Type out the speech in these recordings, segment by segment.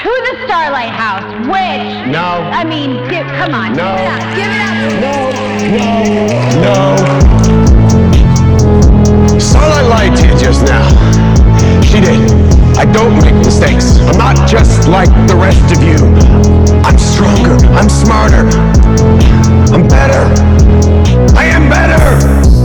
to the Starlight House, which... No. I mean, come on. No. Give it up. No. Starlight lied to you just now. She did. I don't make mistakes. I'm not just like the rest of you. I'm stronger. I'm smarter. I'm better. I am better.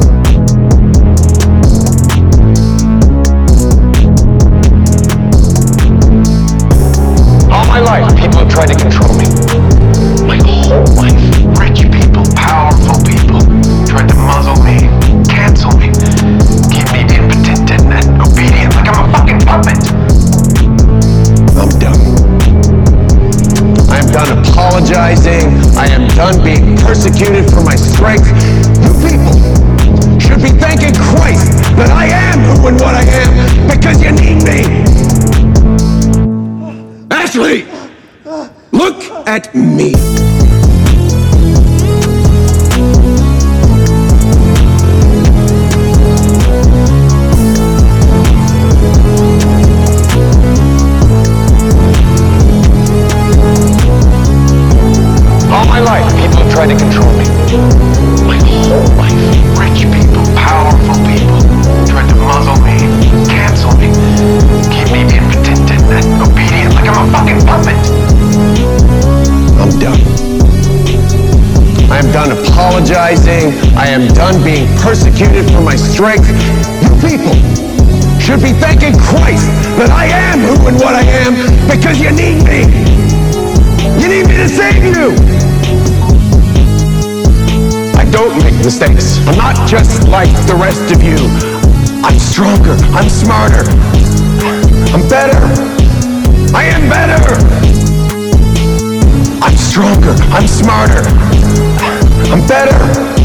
All my life, people have tried to control me. My whole life, rich people, powerful people, tried to muzzle me, cancel me, keep me impotent and obedient like I'm a fucking puppet. I'm done. I am done apologizing. I am done being persecuted for my strength. You people should be thanking Christ that I am who and what I am because you need me. Ashley, look at me. All my life, people have tried to control me. My whole life, rich people, powerful people, tried to muzzle me, cancel me, keep me impotent and obedient like I'm a fucking puppet. I'm done. I am done apologizing. I am done being persecuted for my strength. You people should be thanking Christ that I am who and what I am because you need me. You need me to save you. I don't make mistakes. I'm not just like the rest of you. I'm stronger. I'm smarter. I'm better. I am better. I'm stronger. I'm smarter. I'm better.